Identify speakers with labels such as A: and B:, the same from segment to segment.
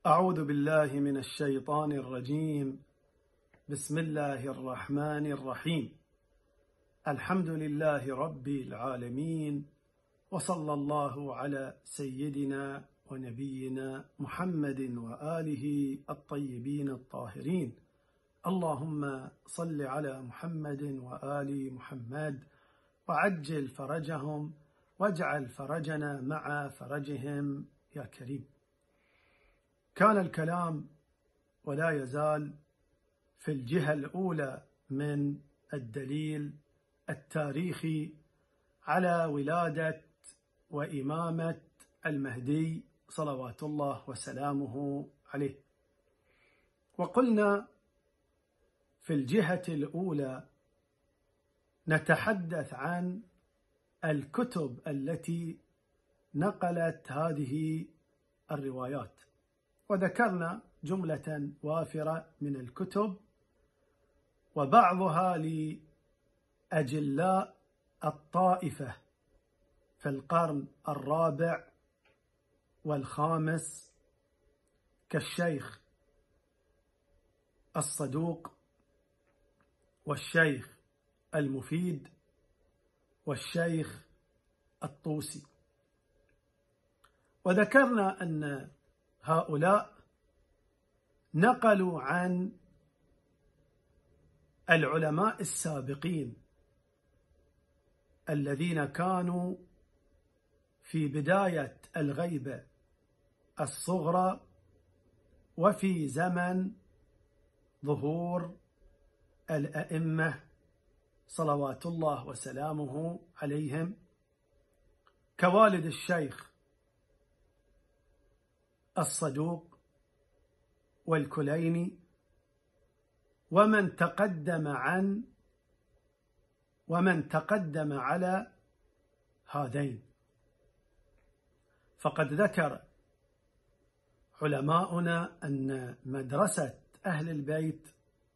A: أعوذ بالله من الشيطان الرجيم. بسم الله الرحمن الرحيم. الحمد لله رب العالمين، وصلى الله على سيدنا ونبينا محمد وآله الطيبين الطاهرين. اللهم صل على محمد وآل محمد وعجل فرجهم واجعل فرجنا مع فرجهم يا كريم. كان الكلام ولا يزال في الجهة الأولى من الدليل التاريخي على ولادة وإمامة المهدي صلوات الله وسلامه عليه. وقلنا في الجهة الأولى نتحدث عن الكتب التي نقلت هذه الروايات، وذكرنا جملة وافرة من الكتب، وبعضها لأجلاء الطائفة في القرن الرابع والخامس كالشيخ الصدوق والشيخ المفيد والشيخ الطوسي. وذكرنا أن هؤلاء نقلوا عن العلماء السابقين الذين كانوا في بداية الغيبة الصغرى وفي زمن ظهور الأئمة صلوات الله وسلامه عليهم، كوالد الشيخ الصدوق والكليني ومن تقدم على هذين. فقد ذكر علماؤنا أن مدرسة أهل البيت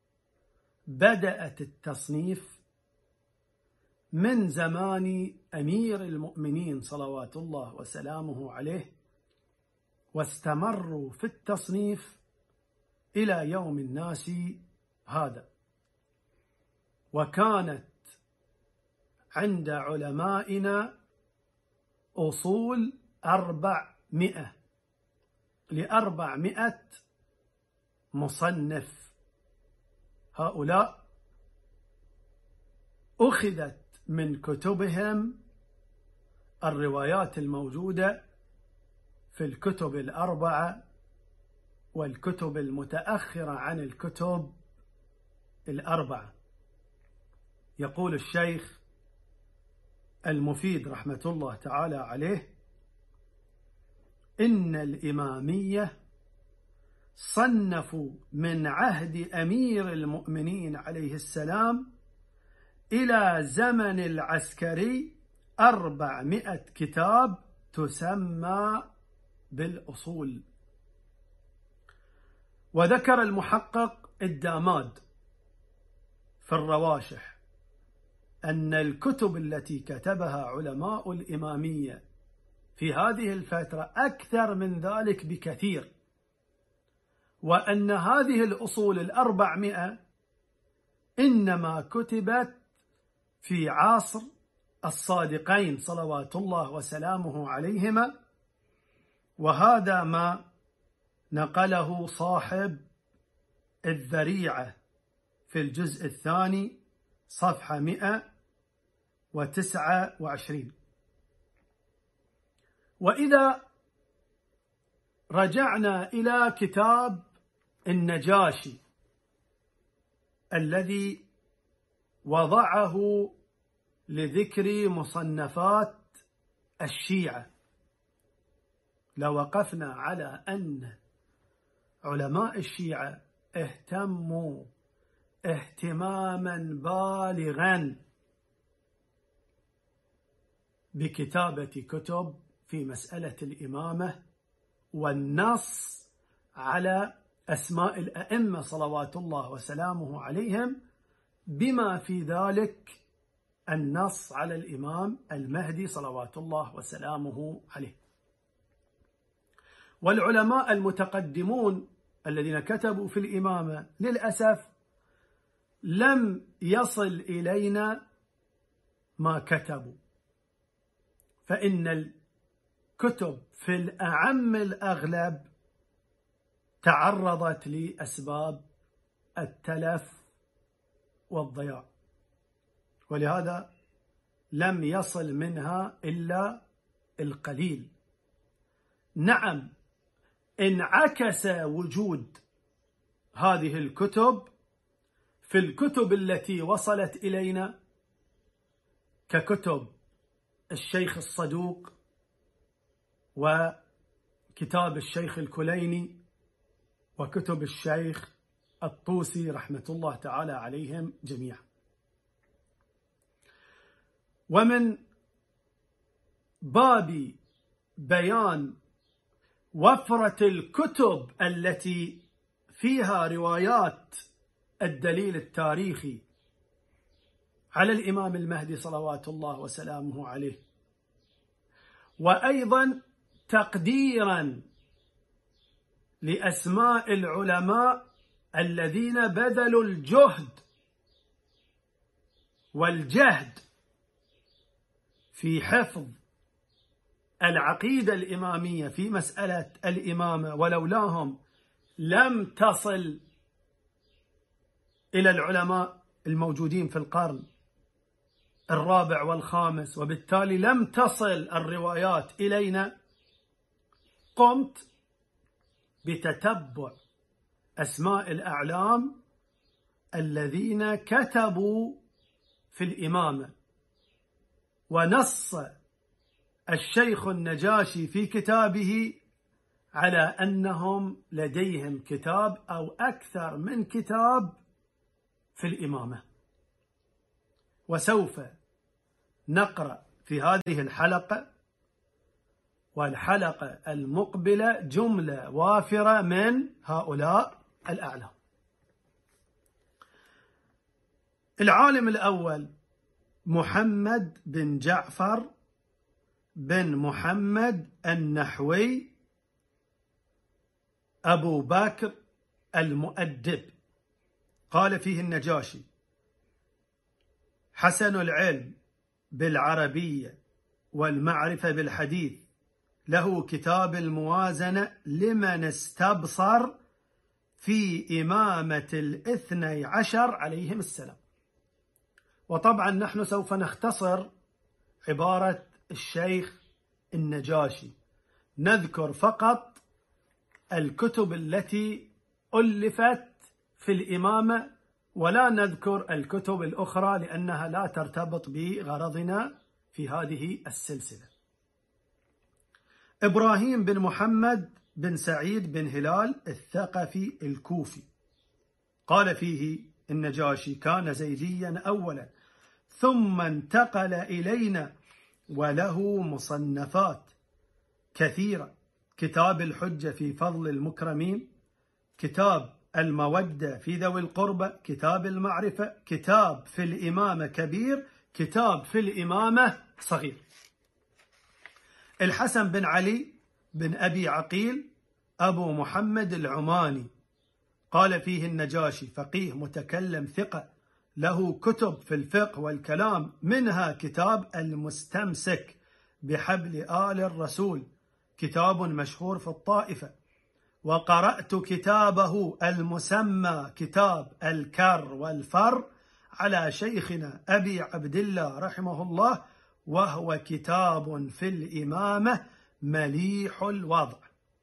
A: بدأت التصنيف من زمان أمير المؤمنين صلوات الله وسلامه عليه، واستمروا في التصنيف إلى يوم الناس هذا. وكانت عند علمائنا أصول 400 ل400 مصنف. هؤلاء أخذت من كتبهم الروايات الموجودة في الكتب الأربعة والكتب المتأخرة عن الكتب الأربعة. يقول الشيخ المفيد رحمة الله تعالى عليه: إن الإمامية صنفوا من عهد أمير المؤمنين عليه السلام إلى زمن العسكري 400 كتاب تسمى بالأصول. وذكر المحقق الداماد في الرواشح أن الكتب التي كتبها علماء الإمامية في هذه الفترة أكثر من ذلك بكثير، وأن هذه الأصول 400 إنما كتبت في عصر الصادقين صلوات الله وسلامه عليهما. وهذا ما نقله صاحب الذريعة في الجزء الثاني صفحة 129. وإذا رجعنا إلى كتاب النجاشي الذي وضعه لذكر مصنفات الشيعة، لوقفنا على أن علماء الشيعة اهتموا اهتماما بالغا بكتابة كتب في مسألة الإمامة والنص على أسماء الأئمة صلوات الله وسلامه عليهم، بما في ذلك النص على الإمام المهدي صلوات الله وسلامه عليه. والعلماء المتقدمون الذين كتبوا في الإمامة للأسف لم يصل إلينا ما كتبوا، فإن الكتب في الأعم الأغلب تعرضت لأسباب التلف والضياع، ولهذا لم يصل منها إلا القليل. نعم، انعكس وجود هذه الكتب في الكتب التي وصلت إلينا ككتب الشيخ الصدوق وكتاب الشيخ الكليني وكتب الشيخ الطوسي رحمة الله تعالى عليهم جميعا. ومن باب بيان وفرة الكتب التي فيها روايات الدليل التاريخي على الإمام المهدي صلوات الله وسلامه عليه، وأيضا تقديرا لأسماء العلماء الذين بذلوا الجهد والجهد في حفظ العقيدة الإمامية في مسألة الإمامة، ولولاهم لم تصل إلى العلماء الموجودين في القرن الرابع والخامس، وبالتالي لم تصل الروايات إلينا. قمت بتتبع أسماء الأعلام الذين كتبوا في الإمامة، ونص الشيخ النجاشي في كتابه على أنهم لديهم كتاب أو أكثر من كتاب في الإمامة. وسوف نقرأ في هذه الحلقة والحلقة المقبلة جملة وافرة من هؤلاء الأعلام. العالم الأول محمد بن جعفر بن محمد النحوي أبو بكر المؤدب، قال فيه النجاشي: حسن العلم بالعربية والمعرفة بالحديث، له كتاب الموازنة لمن استبصر في إمامة الاثني عشر عليهم السلام. وطبعا نحن سوف نختصر عبارة الشيخ النجاشي، نذكر فقط الكتب التي ألفت في الإمامة ولا نذكر الكتب الأخرى لأنها لا ترتبط بغرضنا في هذه السلسلة. إبراهيم بن محمد بن سعيد بن هلال الثقفي الكوفي، قال فيه النجاشي: كان زيديا أولا ثم انتقل إلينا، وله مصنفات كثيرة: كتاب الحجة في فضل المكرمين، كتاب المودة في ذوي القربى، كتاب المعرفة، كتاب في الإمامة كبير، كتاب في الإمامة صغير. الحسن بن علي بن أبي عقيل أبو محمد العماني، قال فيه النجاشي: فقيه متكلم ثقة، له كتب في الفقه والكلام، منها كتاب المستمسك بحبل آل الرسول، كتاب مشهور في الطائفة. وقرأت كتابه المسمى كتاب الكر والفر على شيخنا أبي عبد الله رحمه الله، وهو كتاب في الإمامة مليح الوضع.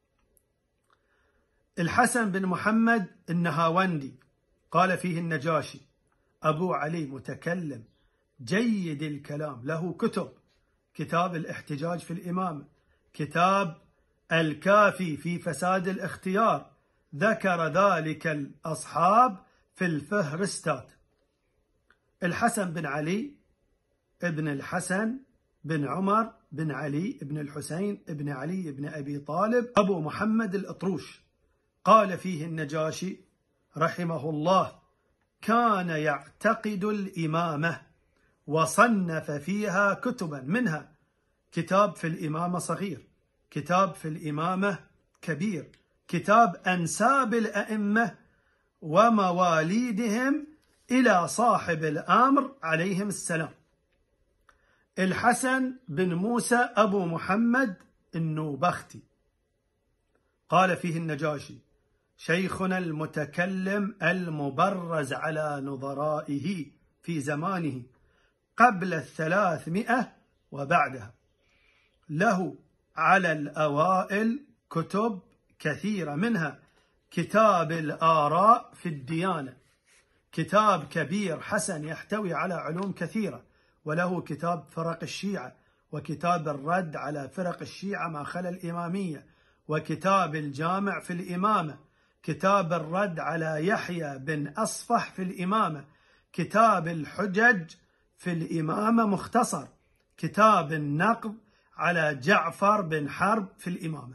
A: الحسن بن محمد النهاوندي، قال فيه النجاشي: أبو علي متكلم جيد الكلام، له كتب: كتاب الاحتجاج في الإمامة، كتاب الكافي في فساد الاختيار، ذكر ذلك الأصحاب في الفهرستات. الحسن بن علي ابن الحسن بن عمر بن علي بن الحسين بن علي بن أبي طالب أبو محمد الأطروش، قال فيه النجاشي رحمه الله: كان يعتقد الإمامة وصنف فيها كتبا، منها كتاب في الإمامة صغير، كتاب في الإمامة كبير، كتاب أنساب الأئمة ومواليدهم إلى صاحب الأمر عليهم السلام. الحسن بن موسى أبو محمد النوبختي قال فيه النجاشي: شيخنا المتكلم المبرز على نظرائه في زمانه قبل 300 وبعدها، له على الأوائل كتب كثيرة، منها كتاب الآراء في الديانة، كتاب كبير حسن يحتوي على علوم كثيرة، وله كتاب فرق الشيعة، وكتاب الرد على فرق الشيعة ما خلا الإمامية، وكتاب الجامع في الإمامة، كتاب الرد على يحيى بن أصفح في الإمامة، كتاب الحجج في الإمامة مختصر، كتاب النقد على جعفر بن حرب في الإمامة.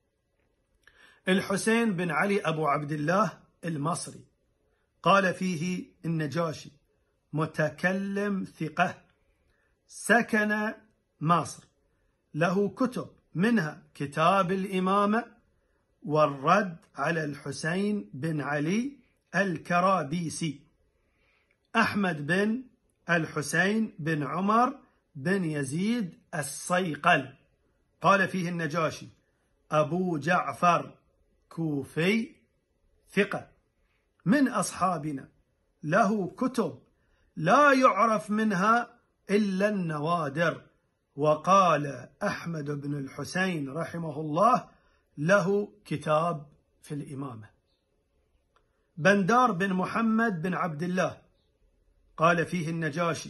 A: الحسين بن علي أبو عبد الله المصري قال فيه النجاشي: متكلم ثقة، سكن مصر، له كتب، منها كتاب الإمامة والرد على الحسين بن علي الكرابيسي، أحمد بن الحسين بن عمر بن يزيد الصيقل قال فيه النجاشي: أبو جعفر كوفي ثقة من أصحابنا، له كتب لا يعرف منها إلا النوادر. وقال أحمد بن الحسين رحمه الله: له كتاب في الإمامة. بندار بن محمد بن عبد الله قال فيه النجاشي: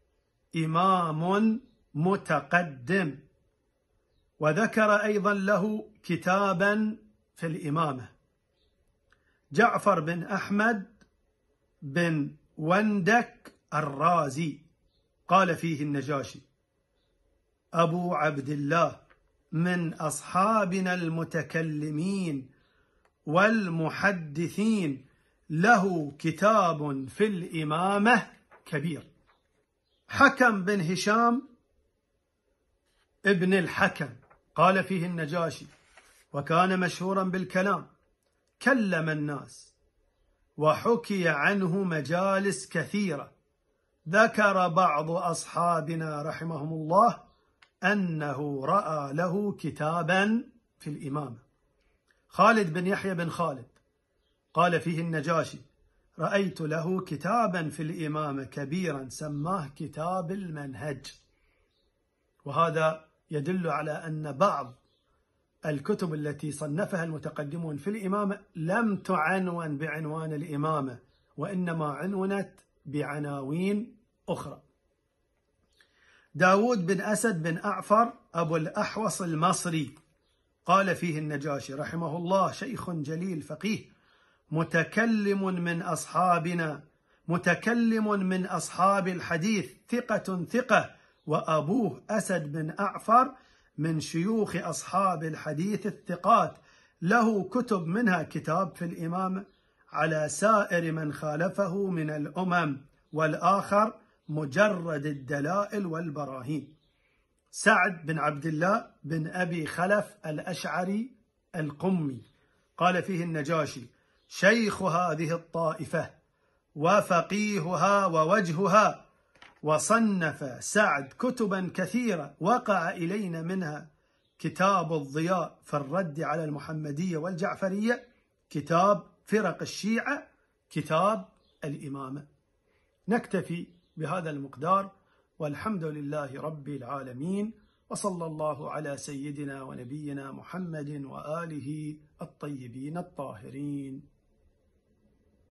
A: إمام متقدم، وذكر أيضا له كتابا في الإمامة. جعفر بن أحمد بن وندك الرازي قال فيه النجاشي: أبو عبد الله من أصحابنا المتكلمين والمحدثين، له كتاب في الإمامة كبير. حكم بن هشام ابن الحكم قال فيه النجاشي: وكان مشهورا بالكلام، كلم الناس، وحكي عنه مجالس كثيرة. ذكر بعض أصحابنا رحمهم الله أنه رأى له كتابا في الإمامة. خالد بن يحيى بن خالد قال فيه النجاشي: رأيت له كتابا في الإمامة كبيرا سماه كتاب المنهج. وهذا يدل على أن بعض الكتب التي صنفها المتقدمون في الإمامة لم تعنون بعنوان الإمامة، وإنما عنونت بعناوين أخرى. داود بن أسد بن أعفر أبو الأحوص المصري قال فيه النجاشي رحمه الله: شيخ جليل فقيه، متكلم من أصحابنا، متكلم من أصحاب الحديث، ثقة، وأبوه أسد بن أعفر من شيوخ أصحاب الحديث الثقات، له كتب، منها كتاب في الإمامة على سائر من خالفه من الأمم، والآخر مجرد الدلائل والبراهين. سعد بن عبد الله بن أبي خلف الأشعري القمي قال فيه النجاشي: شيخ هذه الطائفة وفقيهها ووجهها، وصنف سعد كتبا كثيرة وقع إلينا منها كتاب الضياء في الرد على المحمدية والجعفرية، كتاب فرق الشيعة، كتاب الإمامة. نكتفي بهذا المقدار، والحمد لله رب العالمين، وصلى الله على سيدنا ونبينا محمد وآله الطيبين الطاهرين.